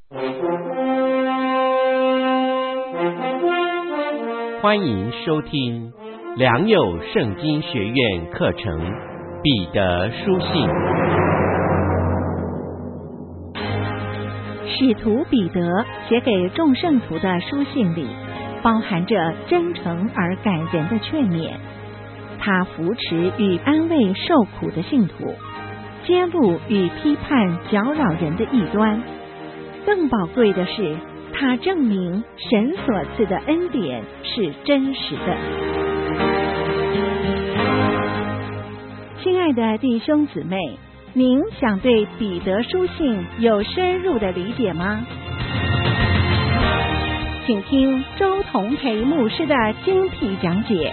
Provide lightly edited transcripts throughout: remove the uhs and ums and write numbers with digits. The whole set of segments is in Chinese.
欢迎收听良友圣经学院课程《彼得书信》。 使徒彼得写给众圣徒的书信里，包含着真诚而感人的劝勉。他扶持与安慰受苦的信徒，揭露与批判搅扰人的异端。更宝贵的是，他证明神所赐的恩典是真实的。亲爱的弟兄姊妹，您想对彼得书信有深入的理解吗？请听周同培牧师的精辟讲解。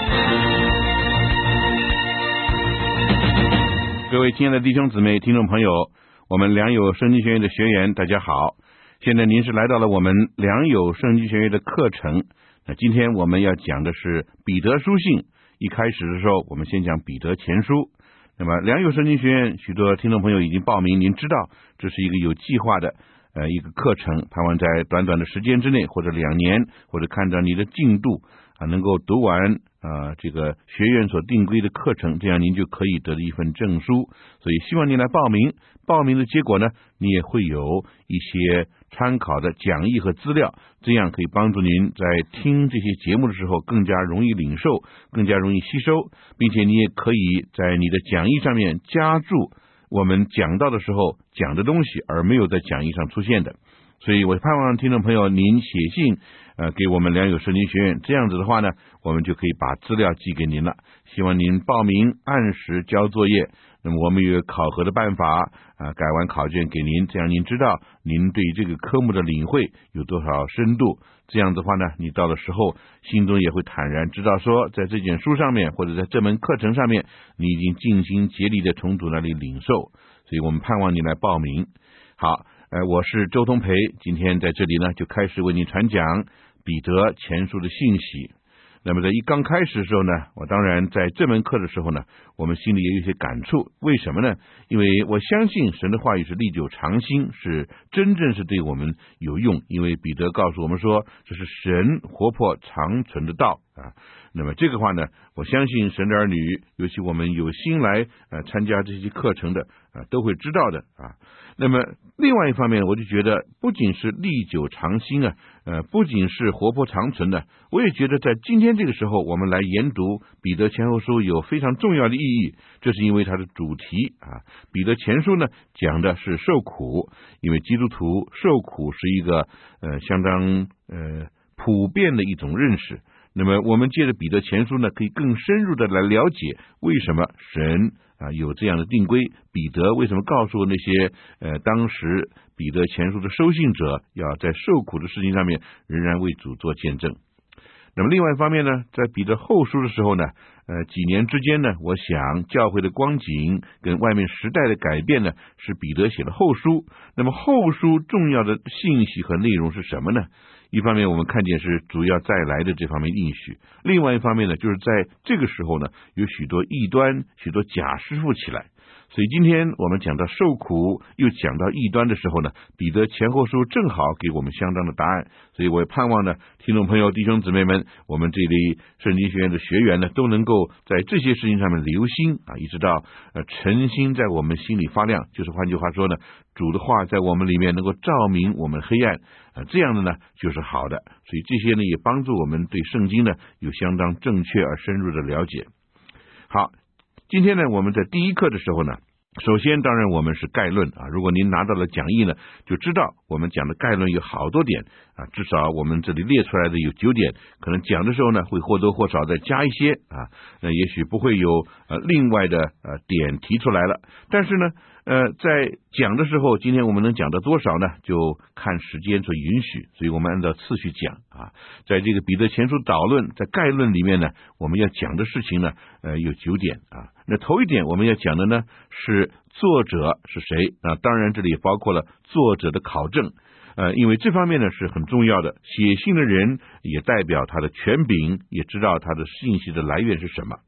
各位亲爱的弟兄姊妹、听众朋友，我们良友圣经学院的学员大家好。现在您是来到了我们良友圣经学院的课程。那今天我们要讲的是彼得书信。一开始的时候，我们先讲彼得前书。那么良友圣经学院许多听众朋友已经报名，您知道这是一个有计划的一个课程，盼望在短短的时间之内，或者2年，或者看着你的进度能够读完这个学院所定规的课程，这样您就可以得到一份证书。所以希望您来报名。报名的结果呢，你也会有一些参考的讲义和资料，这样可以帮助您在听这些节目的时候更加容易领受，更加容易吸收，并且你也可以在你的讲义上面加注我们讲到的时候讲的东西，而没有在讲义上出现的。所以我盼望听众朋友您写信给我们良友圣经学院，这样子的话呢，我们就可以把资料寄给您了。希望您报名按时交作业，那么我们有考核的办法改完考卷给您，这样您知道您对这个科目的领会有多少深度。这样的话呢，你到的时候心中也会坦然知道说，在这卷书上面或者在这门课程上面，你已经尽心竭力的从主那里领受。所以我们盼望你来报名。好，我是周同培，今天在这里呢就开始为你传讲彼得前书的信息。那么在刚开始的时候呢，我当然在这门课的时候呢，我们心里也有一些感触。为什么呢？因为我相信神的话语是历久常新，是真正是对我们有用。因为彼得告诉我们说，这是神活泼长存的道那么这个话呢，我相信神的儿女，尤其我们有心来参加这些课程的都会知道的那么另外一方面，我就觉得不仅是历久常新不仅是活泼长存的，我也觉得在今天这个时候，我们来研读彼得前后书有非常重要的意义。这是因为它的主题彼得前书呢讲的是受苦，因为基督徒受苦是一个相当普遍的一种认识。那么我们借着彼得前书呢，可以更深入的来了解为什么神有这样的定规，彼得为什么告诉那些当时彼得前书的收信者要在受苦的事情上面仍然为主做见证。那么另外一方面呢，在彼得后书的时候呢几年之间呢，我想教会的光景跟外面时代的改变呢，使彼得写了后书。那么后书重要的信息和内容是什么呢？一方面我们看见是主要再来的这方面应许，另外一方面呢，就是在这个时候呢，有许多异端，许多假师傅起来。所以今天我们讲到受苦又讲到异端的时候呢，彼得前后书正好给我们相当的答案。所以我也盼望呢，听众朋友弟兄姊妹们，我们这里圣经学院的学员呢，都能够在这些事情上面留心一直到诚心在我们心里发亮。就是换句话说呢，主的话在我们里面能够照明我们黑暗这样的呢就是好的。所以这些呢也帮助我们对圣经呢有相当正确而深入的了解。好，今天呢我们在第一课的时候呢，首先当然我们是概论如果您拿到了讲义呢，就知道我们讲的概论有好多点至少我们这里列出来的有9点，可能讲的时候呢会或多或少再加一些那也许不会有另外的点提出来了。但是呢在讲的时候，今天我们能讲到多少呢？就看时间所允许，所以我们按照次序讲在这个彼得前书导论，在概论里面呢，我们要讲的事情呢有9点那头一点我们要讲的呢是作者是谁当然这里也包括了作者的考证因为这方面呢是很重要的。写信的人也代表他的权柄，也知道他的信息的来源是什么。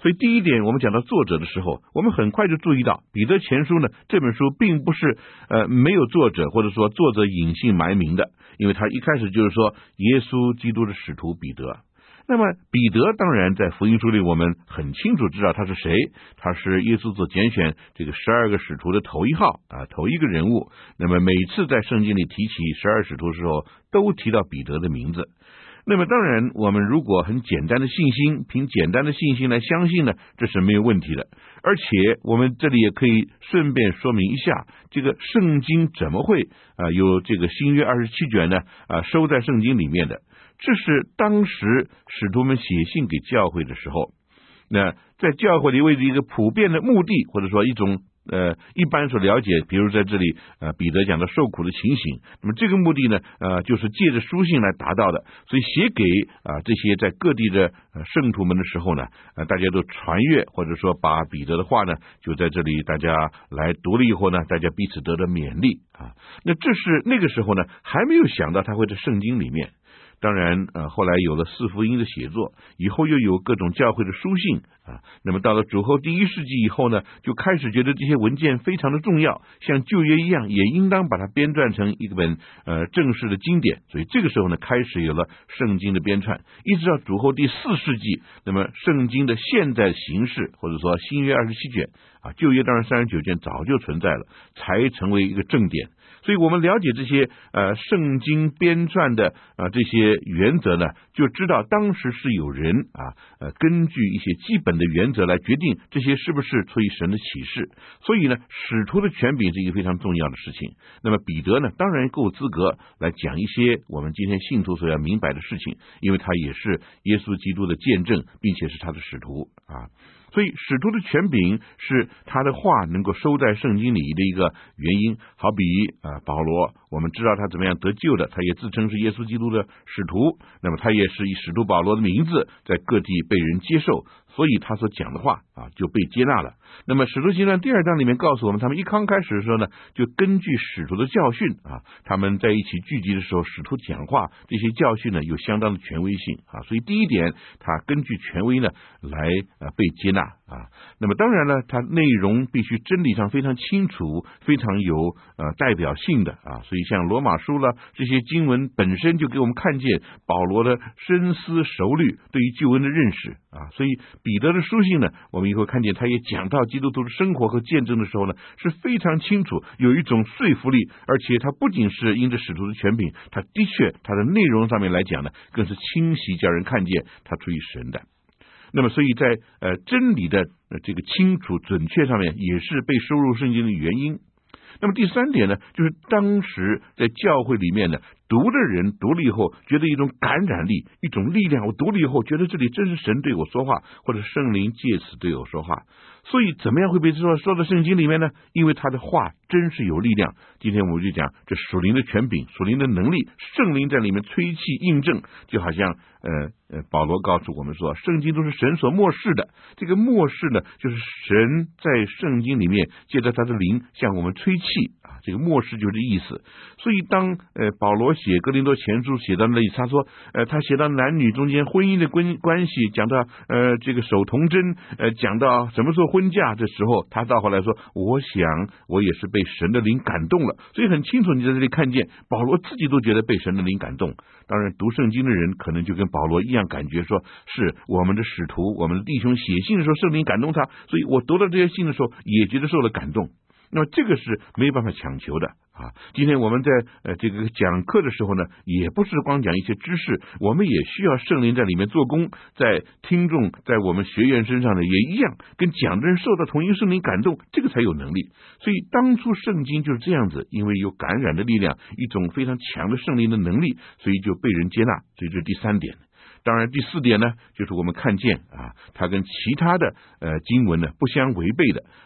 所以第一点，我们讲到作者的时候，我们很快就注意到彼得前书呢，这本书并不是没有作者，或者说作者隐姓埋名的，因为他一开始就是说耶稣基督的使徒彼得。那么彼得当然在福音书里我们很清楚知道他是谁，他是耶稣所拣选这个12个使徒的头一号头一个人物。那么每次在圣经里提起12使徒的时候，都提到彼得的名字。那么当然我们如果很简单的信心，凭简单的信心来相信呢，这是没有问题的。而且我们这里也可以顺便说明一下，这个圣经怎么会有这个新约27卷呢收在圣经里面的。这是当时使徒们写信给教会的时候，那在教会里为一个普遍的目的，或者说一种一般所了解，比如在这里彼得讲的受苦的情形，那么这个目的呢就是借着书信来达到的。所以写给这些在各地的圣徒们的时候呢大家都传阅，或者说把彼得的话呢就在这里大家来读了以后呢，大家彼此得到勉励那这是那个时候呢还没有想到他会在圣经里面。当然后来有了四福音的写作，以后又有各种教会的书信那么到了主后第1世纪以后呢，就开始觉得这些文件非常的重要，像旧约一样，也应当把它编撰成一本正式的经典。所以这个时候呢，开始有了圣经的编撰，一直到主后第4世纪，那么圣经的现在形式，或者说新约27卷旧约当然39卷早就存在了，才成为一个正典。所以我们了解这些圣经编撰的这些原则呢，就知道当时是有人根据一些基本的原则来决定这些是不是出于神的启示。所以呢，使徒的权柄是一个非常重要的事情。那么彼得呢，当然够资格来讲一些我们今天信徒所要明白的事情，因为他也是耶稣基督的见证，并且是他的使徒所以使徒的权柄是他的话能够收在圣经里的一个原因。好比保罗，我们知道他怎么样得救的，他也自称是耶稣基督的使徒，那么他也是以使徒保罗的名字在各地被人接受，所以他所讲的话就被接纳了。那么使徒行传第2章里面告诉我们，他们一刚开始的时候呢，就根据使徒的教训他们在一起聚集的时候，使徒讲话，这些教训呢有相当的权威性所以第一点，他根据权威呢来被接纳那么当然呢，它内容必须真理上非常清楚，非常有代表性的所以像罗马书了这些经文本身就给我们看见保罗的深思熟虑对于救恩的认识所以彼得的书信呢，我们以后看见他也讲到基督徒的生活和见证的时候呢，是非常清楚，有一种说服力，而且他不仅是因着使徒的权柄，他的确他的内容上面来讲呢，更是清晰叫人看见他出于神的。那么所以在真理的这个清楚准确上面也是被收入圣经的原因。那么第3点呢，就是当时在教会里面呢，读的人读了以后觉得一种感染力，一种力量，我读了以后觉得这里真是神对我说话，或者圣灵借此对我说话。所以怎么样会被说到圣经里面呢？因为他的话真是有力量。今天我们就讲这属灵的权柄，属灵的能力，圣灵在里面吹气印证，就好像保罗告诉我们说，圣经都是神所默示的。这个默示呢，就是神在圣经里面借着他的灵向我们吹气这个默示就是这意思。所以当保罗写哥林多前书写到那里，他说他写到男女中间婚姻的关系，讲到这个守童贞，讲到什么时候婚嫁，这时候他到后来说，我想我也是被神的灵感动了。所以很清楚，你在这里看见保罗自己都觉得被神的灵感动。当然读圣经的人可能就跟保罗一样，感觉说是我们的使徒，我们的弟兄写信的时候圣灵感动他，所以我读到这些信的时候也觉得受了感动。那么这个是没有办法强求的今天我们在这个讲课的时候呢，也不是光讲一些知识，我们也需要圣灵在里面做工，在听众在我们学员身上呢也一样，跟讲的人受到同一圣灵感动，这个才有能力。所以当初圣经就是这样子，因为有感染的力量，一种非常强的圣灵的能力，所以就被人接纳。所以这是第3点。当然第4点呢，就是我们看见它跟其他的经文呢不相违背的。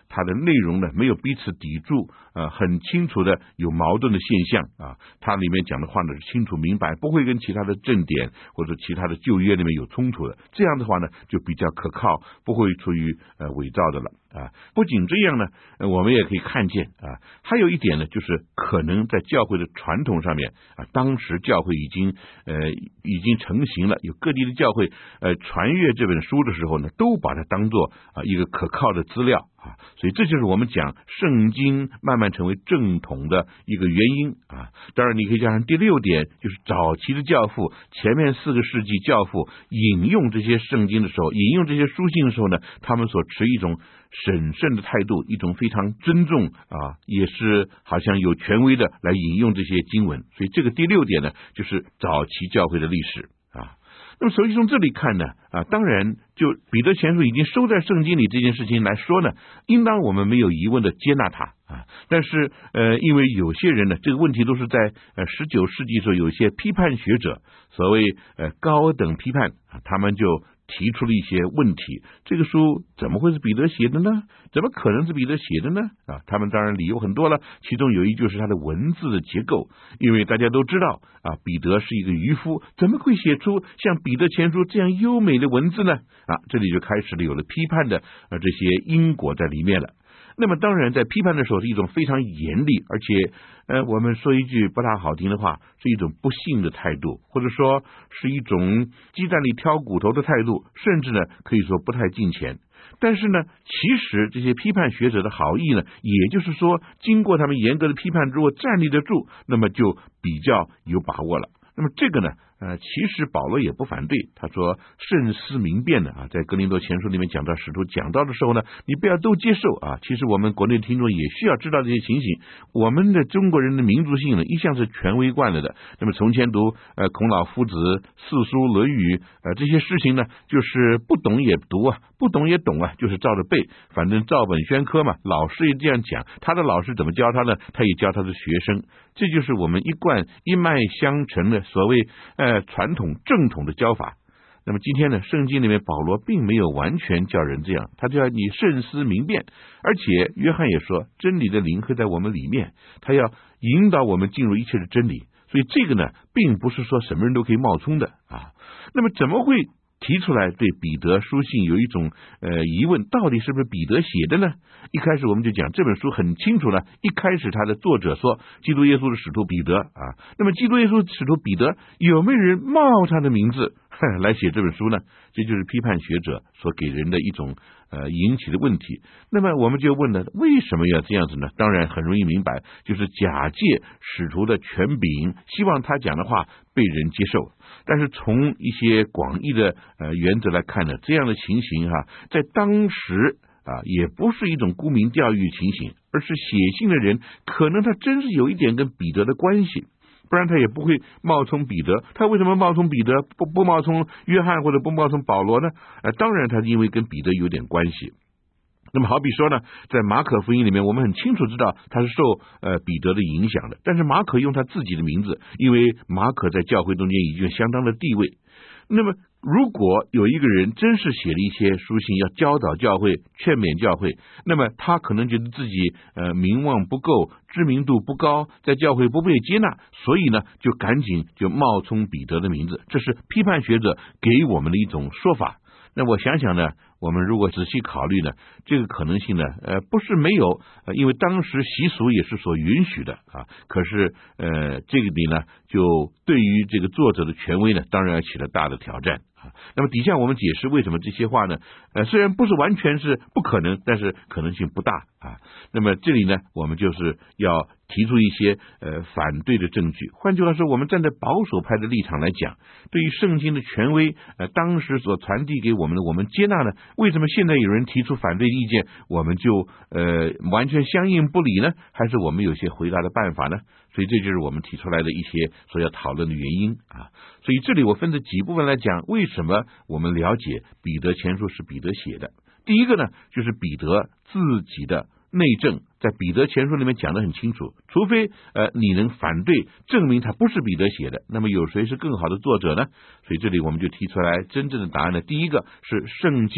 它的内容呢没有彼此抵触，很清楚的有矛盾的现象啊，它里面讲的话呢是清楚明白，不会跟其他的正典或者其他的旧约里面有冲突的，这样的话呢就比较可靠，不会出于伪造的了啊。不仅这样呢，我们也可以看见啊，还有一点呢，就是可能在教会的传统上面啊，当时教会已经成型了，有各地的教会传阅这本书的时候呢，都把它当作一个可靠的资料啊，所以这就是我们讲圣经慢慢成为正统的一个原因啊。当然你可以加上第6点，就是早期的教父，前面4个世纪教父引用这些圣经的时候，引用这些书信的时候呢，他们所持一种审慎的态度，一种非常尊重啊，也是好像有权威的来引用这些经文。所以这个第6点呢，就是早期教会的历史啊。那么所以从这里看呢当然就彼得前书已经收在圣经里这件事情来说呢，应当我们没有疑问的接纳它啊。但是因为有些人呢，这个问题都是在19世纪的时候，有一些批判学者，所谓高等批判他们就提出了一些问题，这个书怎么会是彼得写的呢？怎么可能是彼得写的呢？他们当然理由很多了，其中有一就是他的文字的结构，因为大家都知道彼得是一个渔夫，怎么会写出像彼得前书这样优美的文字呢？这里就开始了有了批判的这些因果在里面了。那么当然在批判的时候是一种非常严厉，而且我们说一句不大好听的话，是一种不幸的态度，或者说是一种鸡蛋里挑骨头的态度，甚至呢可以说不太敬虔。但是呢，其实这些批判学者的好意呢，也就是说经过他们严格的批判，如果站立得住，那么就比较有把握了。那么这个呢其实保罗也不反对，他说慎思明辨的在哥林多前书里面讲到使徒讲到的时候呢，你不要都接受其实我们国内听众也需要知道这些情形。我们的中国人的民族性呢，一向是权威惯了的。那么从前读孔老夫子、四书、论语这些事情呢，就是不懂也读不懂也懂就是照着背，反正照本宣科嘛。老师也这样讲，他的老师怎么教他呢？他也教他的学生。这就是我们一贯一脉相承的所谓传统正统的教法。那么今天呢，圣经里面保罗并没有完全叫人这样，他就要你慎思明辨，而且约翰也说真理的灵会在我们里面，他要引导我们进入一切的真理。所以这个呢并不是说什么人都可以冒充的那么怎么会提出来对彼得书信有一种疑问，到底是不是彼得写的呢？一开始我们就讲这本书很清楚了，一开始他的作者说基督耶稣的使徒彼得那么基督耶稣使徒彼得有没有人冒他的名字来写这本书呢？这就是批判学者所给人的一种引起的问题。那么我们就问了，为什么要这样子呢？当然很容易明白，就是假借使徒的权柄，希望他讲的话被人接受。但是从一些广义的原则来看呢，这样的情形在当时也不是一种沽名钓誉情形，而是写信的人可能他真是有一点跟彼得的关系，不然他也不会冒充彼得。他为什么冒充彼得，不冒充约翰或者不冒充保罗呢？当然他因为跟彼得有点关系。那么好比说呢，在马可福音里面我们很清楚知道他是受彼得的影响的，但是马可用他自己的名字，因为马可在教会中间已经有相当的地位。那么如果有一个人真是写了一些书信要教导教会、劝勉教会，那么他可能觉得自己名望不够，知名度不高，在教会不被接纳，所以呢就赶紧就冒充彼得的名字。这是批判学者给我们的一种说法。那我想想呢，我们如果仔细考虑呢，这个可能性呢不是没有，因为当时习俗也是所允许的可是这个里呢就对于这个作者的权威呢当然起了大的挑战那么底下我们解释为什么这些话呢虽然不是完全是不可能，但是可能性不大那么这里呢我们就是要提出一些反对的证据。换句话说，我们站在保守派的立场来讲，对于圣经的权威当时所传递给我们的，我们接纳呢，为什么现在有人提出反对意见，我们就完全相应不理呢？还是我们有些回答的办法呢？所以这就是我们提出来的一些所要讨论的原因所以这里我分成几部分来讲，为什么我们了解彼得前书是彼得写的。第一个呢，就是彼得自己的内证，在彼得前书里面讲得很清楚，除非你能反对证明他不是彼得写的，那么有谁是更好的作者呢？所以这里我们就提出来真正的答案呢，第一个是圣经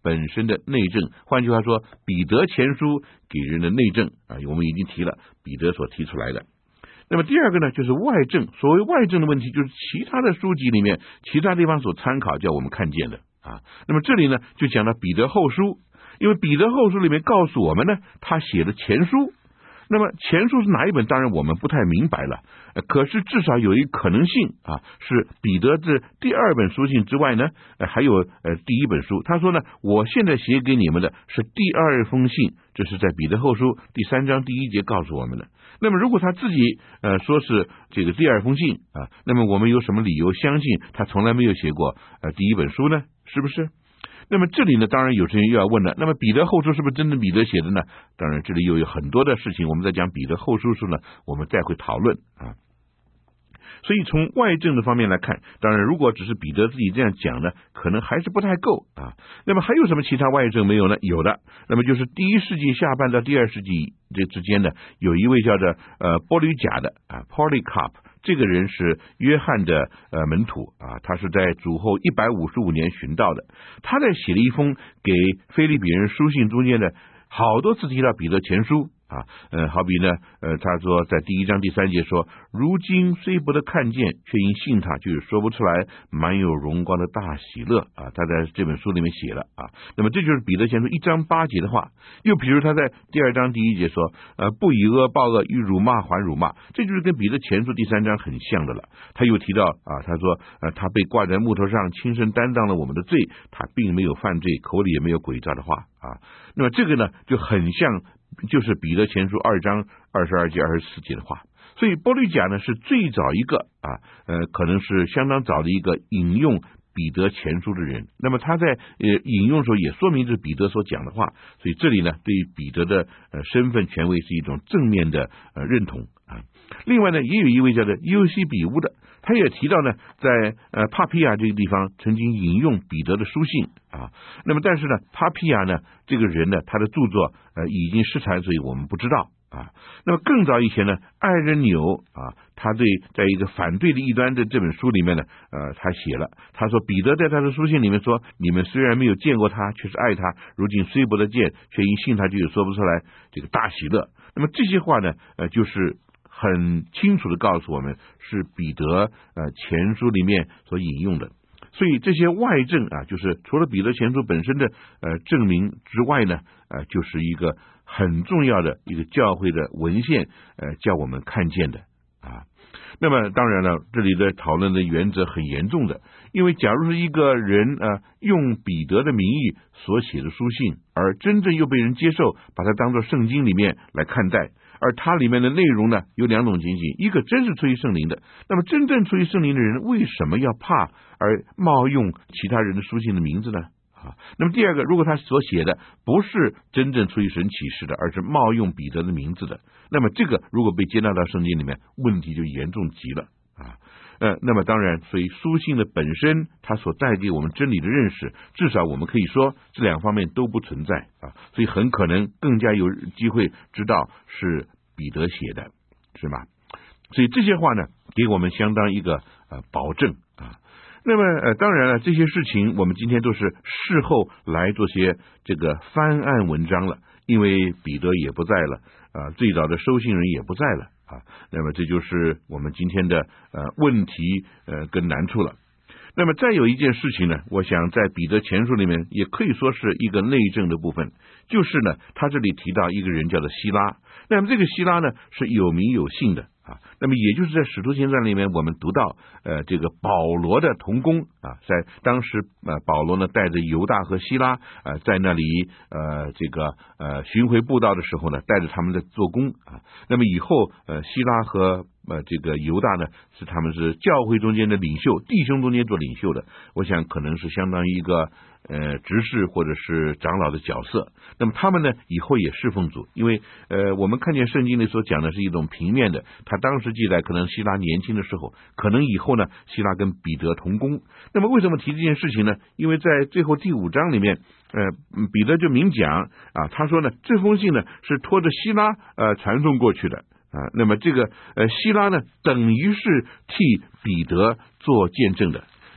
本身的内证。换句话说，彼得前书给人的内证啊，我们已经提了彼得所提出来的。那么第二个呢，就是外证。所谓外证的问题，就是其他的书籍里面其他地方所参考叫我们看见的啊。那么这里呢就讲到彼得后书，因为彼得后书里面告诉我们呢，他写的前书。那么前书是哪一本？当然我们不太明白了，可是至少有一个可能性啊，是彼得这第二本书信之外呢，还有第一本书。他说呢，我现在写给你们的是第二封信，这是在彼得后书第3章第1节告诉我们的。那么如果他自己说是这个第二封信啊，那么我们有什么理由相信他从来没有写过第一本书呢？是不是？那么这里呢，当然有些人又要问了，那么彼得后书是不是真的彼得写的呢？当然这里又有很多的事情，我们在讲彼得后书时呢，我们再会讨论啊。所以从外证的方面来看，当然如果只是彼得自己这样讲呢，可能还是不太够啊。那么还有什么其他外证没有呢？有的，那么就是第1世纪下半到第2世纪这之间呢，有一位叫做波吕贾的Polycarp， 这个人是约翰的门徒啊，他是在主后155年寻到的。他在写了一封给腓立比人书信中间的好多次提到彼得前书啊，好比呢，他说在第1章第3节说，如今虽不得看见，却因信他，就是说不出来满有荣光的大喜乐啊。他在这本书里面写了啊。那么这就是彼得前书1章8节的话。又比如他在第2章第1节说，不以恶报恶，以辱骂还辱骂，这就是跟彼得前书第3章很像的了。他又提到啊，他说他被挂在木头上，亲身担当了我们的罪，他并没有犯罪，口里也没有诡诈的话啊。那么这个呢，就很像。就是彼得前书2章22节24节的话。所以波吕贾呢是最早一个可能是相当早的一个引用彼得前书的人。那么他在引用的时候也说明这是彼得所讲的话，所以这里呢对于彼得的身份权威是一种正面的认同啊。另外呢，也有一位叫做尤西比乌的，他也提到呢，在帕皮亚这个地方曾经引用彼得的书信啊。那么但是呢，帕皮亚呢这个人呢，他的著作已经失传，所以我们不知道啊。那么更早以前呢，艾人纽啊，他对在一个反对的异端的这本书里面呢，他写了，他说彼得在他的书信里面说，你们虽然没有见过他，却是爱他，如今虽不得见，却因信他，就有说不出来这个大喜乐。那么这些话呢，就是很清楚的告诉我们是彼得前书里面所引用的。所以这些外证啊，就是除了彼得前书本身的证明之外呢，就是一个很重要的一个教会的文献叫我们看见的啊。那么当然了，这里的讨论的原则很严重的，因为假如是一个人用彼得的名义所写的书信，而真正又被人接受，把它当作圣经里面来看待，而它里面的内容呢有2种情形，一个真是出于圣灵的，那么真正出于圣灵的人为什么要怕而冒用其他人的书信的名字呢？那么第二个，如果他所写的不是真正出于神启示的，而是冒用彼得的名字的，那么这个如果被接纳到圣经里面，问题就严重极了啊。那么当然，所以书信的本身，它所带给我们真理的认识，至少我们可以说这2方面都不存在啊，所以很可能更加有机会知道是彼得写的，是吗？所以这些话呢，给我们相当一个保证啊。那么当然了，这些事情我们今天都是事后来做些这个翻案文章了，因为彼得也不在了最早的收信人也不在了啊。那么这就是我们今天的问题跟难处了。那么再有一件事情呢，我想在彼得前书里面也可以说是一个内证的部分，就是呢，他这里提到一个人叫做希拉。那么这个希拉呢是有名有姓的啊，那么也就是在使徒行传里面我们读到这个保罗的同工啊，在当时保罗呢带着犹大和希拉在那里这个巡回布道的时候呢，带着他们在做工啊。那么以后希拉和这个犹大呢他们是教会中间的领袖，弟兄中间做领袖的，我想可能是相当于一个执事或者是长老的角色。那么他们呢以后也侍奉主，因为我们看见圣经里所讲的是一种平面的，他当时记载可能希拉年轻的时候，可能以后呢希拉跟彼得同工。那么为什么提这件事情呢？因为在最后第5章里面彼得就明讲啊，他说呢这封信呢是拖着希拉传送过去的啊。那么这个希拉呢等于是替彼得做见证的。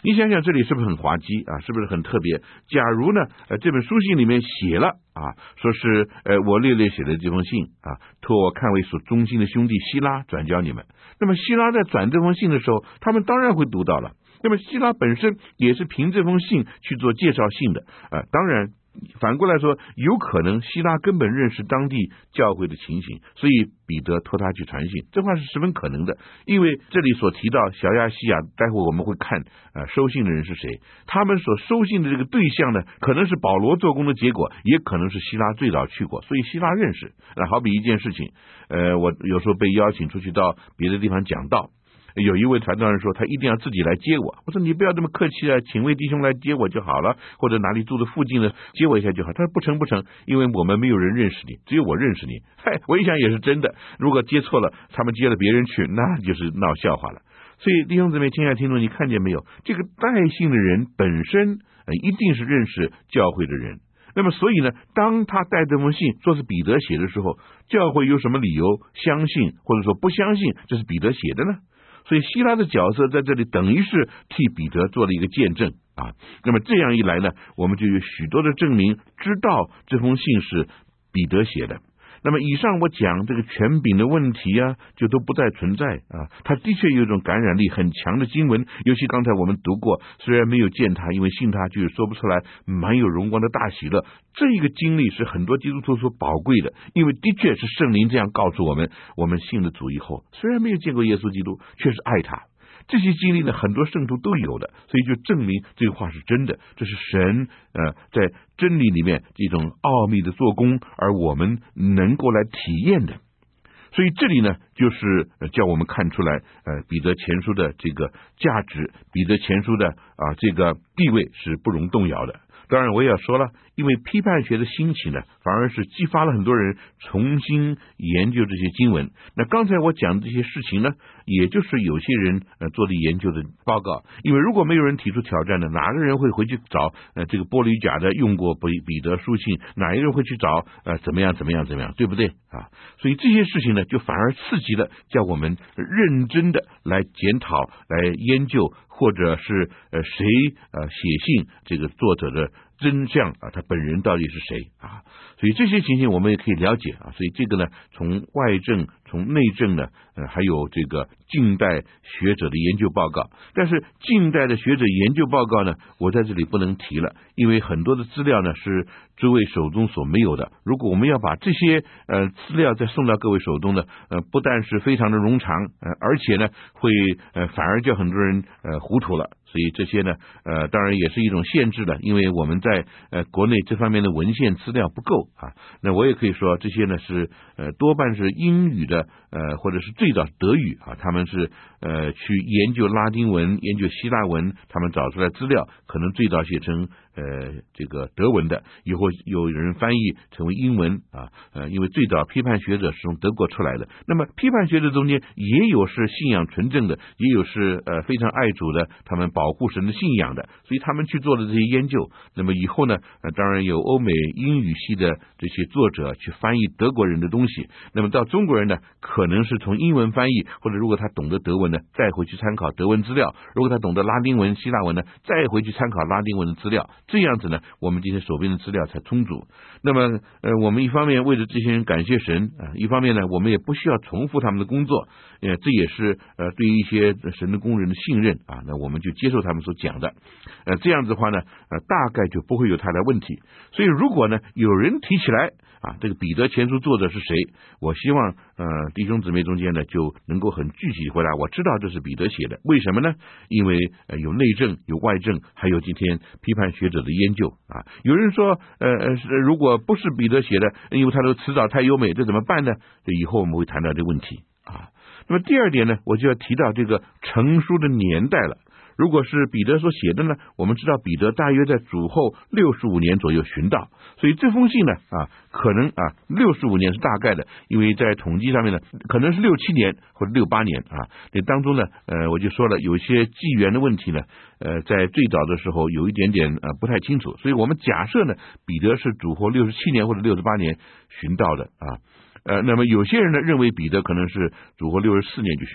你想想这里是不是很滑稽啊？是不是很特别？假如呢这本书信里面写了说是我略略写的这封信托我看为所忠心的兄弟希拉转交你们。那么希拉在转这封信的时候，他们当然会读到了。那么希拉本身也是凭这封信去做介绍信的当然反过来说，有可能希拉根本认识当地教会的情形，所以彼得托他去传信，这话是十分可能的。因为这里所提到小亚细亚，待会我们会看收信的人是谁，他们所收信的这个对象呢，可能是保罗做工的结果，也可能是希拉最早去过，所以希拉认识。好比一件事情我有时候被邀请出去到别的地方讲道，有一位传道人说他一定要自己来接我，我说你不要这么客气请位弟兄来接我就好了，或者哪里住的附近的接我一下就好。他说不成，因为我们没有人认识你，只有我认识你。我一想也是真的，如果接错了，他们接了别人去，那就是闹笑话了。所以弟兄姊妹，亲爱的听众，你看见没有，这个带信的人本身一定是认识教会的人。那么所以呢，当他带这封信说是彼得写的时候，教会有什么理由相信或者说不相信这是彼得写的呢？所以希拉的角色在这里等于是替彼得做了一个见证那么这样一来呢，我们就有许多的证明知道这封信是彼得写的。那么以上我讲这个权柄的问题就都不再存在他的确有一种感染力很强的经文，尤其刚才我们读过，虽然没有见他，因为信他就说不出来满有荣光的大喜乐，这一个经历是很多基督徒所宝贵的，因为的确是圣灵这样告诉我们，我们信了主以后，虽然没有见过耶稣基督，却是爱他。这些经历呢，很多圣徒都有的，所以就证明这个话是真的，这是神在真理里面这种奥秘的做工，而我们能够来体验的。所以这里呢，就是叫我们看出来彼得前书的这个价值，彼得前书的这个地位是不容动摇的。当然我也要说了，因为批判学的兴起呢，反而是激发了很多人重新研究这些经文。那刚才我讲的这些事情呢，也就是有些人做的研究的报告。因为如果没有人提出挑战呢，哪个人会回去找这个玻璃甲的用过彼得书信，哪一个人会去找怎么样，对不对所以这些事情呢，就反而刺激了叫我们认真的来检讨来研究，或者是谁写信这个作者的真相他本人到底是谁所以这些情形我们也可以了解所以这个呢，从外证从内证呢还有这个近代学者的研究报告。但是近代的学者研究报告呢，我在这里不能提了，因为很多的资料呢是诸位手中所没有的。如果我们要把这些资料再送到各位手中呢，不但是非常的冗长而且呢会反而叫很多人糊涂了。所以这些呢当然也是一种限制了，因为我们在国内这方面的文献资料不够那我也可以说这些呢是多半是英语的或者是最早德语他们是去研究拉丁文研究希腊文，他们找出来资料可能最早写成这个德文的，以后有人翻译成为英文因为最早批判学者是从德国出来的。那么批判学者中间也有是信仰纯正的，也有是非常爱主的，他们保护神的信仰的，所以他们去做的这些研究。那么以后呢当然有欧美英语系的这些作者去翻译德国人的东西，那么到中国人呢可能是从英文翻译，或者如果他懂得德文呢再回去参考德文资料，如果他懂得拉丁文希腊文呢再回去参考拉丁文的资料，这样子呢我们今天手边的资料才充足。那么我们一方面为了这些人感谢神一方面呢我们也不需要重复他们的工作这也是对于一些神的工人的信任那我们就接受他们所讲的这样子的话呢大概就不会有太大问题。所以如果呢有人提起来这个彼得前书作者是谁，我希望弟兄姊妹中间呢就能够很具体回答，我知道这是彼得写的。为什么呢？因为有内证有外证，还有今天批判学者的研究有人说如果不是彼得写的，因为他的词藻太优美，这怎么办呢？这以后我们会谈到这个问题那么第二点呢，我就要提到这个成书的年代了。如果是彼得所写的呢，我们知道彼得大约在主后65年左右殉道，所以这封信呢可能65年是大概的，因为在统计上面呢可能是67年或者68年这当中呢我就说了有一些纪元的问题呢在最早的时候有一点点不太清楚，所以我们假设呢彼得是主后67年或者68年殉道的那么有些人呢认为彼得可能是主后64年就殉道，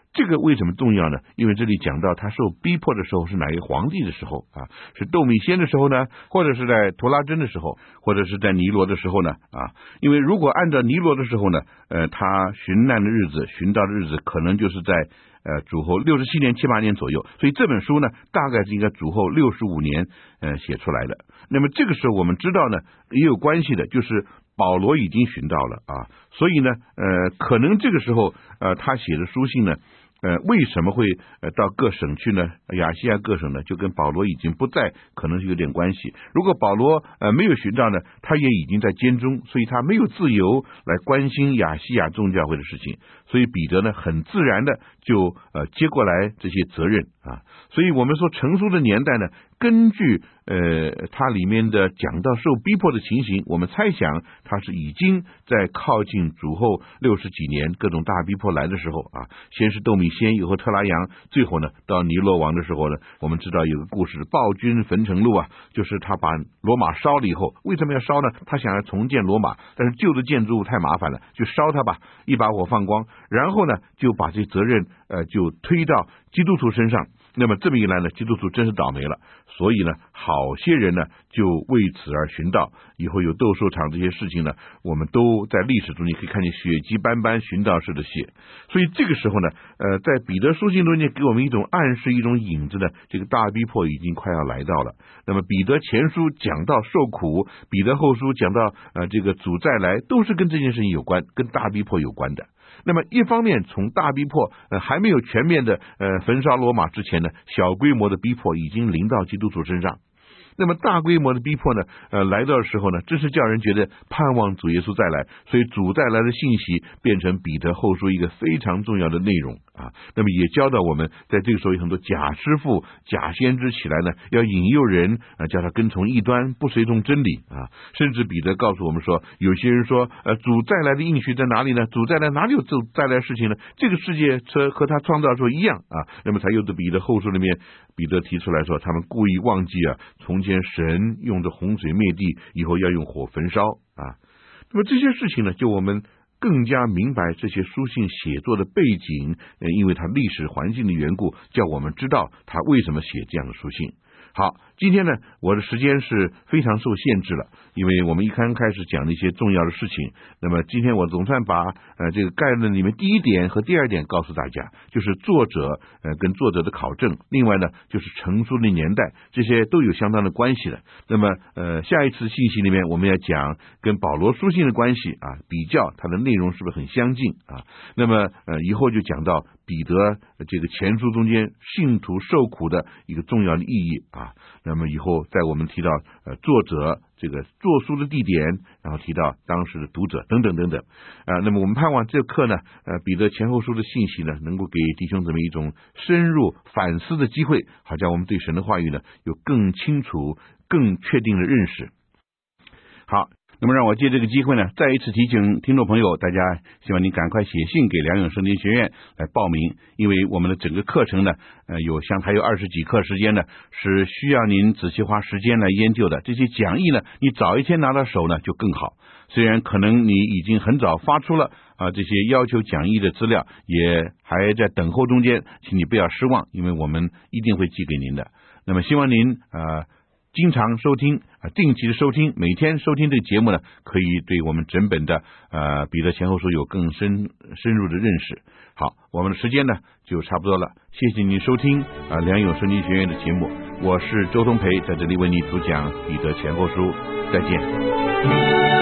这个为什么重要呢？因为这里讲到他受逼迫的时候是哪一个皇帝的时候啊？是窦米先的时候呢，或者是在图拉真的时候，或者是在尼罗的时候呢？啊，因为如果按照尼罗的时候呢，他寻难的日子、寻到的日子，可能就是在主后67年、78年左右，所以这本书呢，大概是应该主后65年写出来的。那么这个时候我们知道呢，也有关系的，就是保罗已经寻到了啊，所以呢，可能这个时候他写的书信呢。为什么会到各省去呢？亚细亚各省呢，就跟保罗已经不在，可能是有点关系。如果保罗没有寻到呢，他也已经在监中，所以他没有自由来关心亚细亚众教会的事情。所以彼得呢，很自然的就接过来这些责任啊。所以我们说成书的年代呢，根据它里面的讲到受逼迫的情形，我们猜想它是已经在靠近主后60几年各种大逼迫来的时候啊，先是窦米先，以后特拉扬，最后呢到尼罗王的时候呢，我们知道有个故事，暴君焚城录啊，就是他把罗马烧了以后，为什么要烧呢？他想要重建罗马，但是旧的建筑物太麻烦了，就烧它吧，一把火放光，然后呢就把这责任就推到基督徒身上。那么这么一来呢，基督徒真是倒霉了。所以呢，好些人呢就为此而寻道。以后有斗兽场这些事情呢，我们都在历史中你可以看见血迹斑斑寻道士的血。所以这个时候呢，在彼得书信中间给我们一种暗示，一种影子呢，这个大逼迫已经快要来到了。那么彼得前书讲到受苦，彼得后书讲到这个主再来，都是跟这件事情有关，跟大逼迫有关的。那么一方面从大逼迫还没有全面的焚烧罗马之前呢，小规模的逼迫已经临到基督徒身上。那么大规模的逼迫呢来到的时候呢，真是叫人觉得盼望主耶稣再来，所以主再来的信息变成彼得后书一个非常重要的内容啊。那么也教导我们，在这个时候有很多假师傅、假先知起来呢，要引诱人叫他跟从异端，不随从真理啊。甚至彼得告诉我们说，有些人说主再来的应许在哪里呢？主再来哪里有主再来的事情呢？这个世界和他创造的时候一样啊。那么才有的彼得后书里面，彼得提出来说，他们故意忘记从前神用着洪水灭地，以后要用火焚烧啊。那么这些事情呢，就我们更加明白这些书信写作的背景，因为它历史环境的缘故，叫我们知道他为什么写这样的书信。好，今天呢，我的时间是非常受限制了，因为我们一刚开始讲了一些重要的事情。那么今天我总算把这个概论里面第一点和第二点告诉大家，就是作者跟作者的考证，另外呢就是成书的年代，这些都有相当的关系的。那么下一次信息里面我们要讲跟保罗书信的关系啊，比较它的内容是不是很相近啊？那么以后就讲到彼得这个前书中间信徒受苦的一个重要的意义啊。那么以后在我们提到作者这个作书的地点，然后提到当时的读者等等等等那么我们盼望这课呢彼得前后书的信息呢，能够给弟兄姊妹一种深入反思的机会，好像我们对神的话语呢有更清楚、更确定的认识。好，那么让我借这个机会呢，再一次提醒听众朋友，大家希望您赶快写信给良友圣经学院来报名，因为我们的整个课程呢，还有20几课时间呢，是需要您仔细花时间来研究的。这些讲义呢，你早一天拿到手呢就更好。虽然可能你已经很早发出了这些要求讲义的资料，也还在等候中间，请你不要失望，因为我们一定会寄给您的。那么希望您经常收听定期的收听，每天收听这个节目呢，可以对我们整本的彼得前后书有更深入的认识。好，我们的时间呢就差不多了，谢谢您收听良友圣经学院的节目，我是周东培，在这里为你主讲彼得前后书，再见。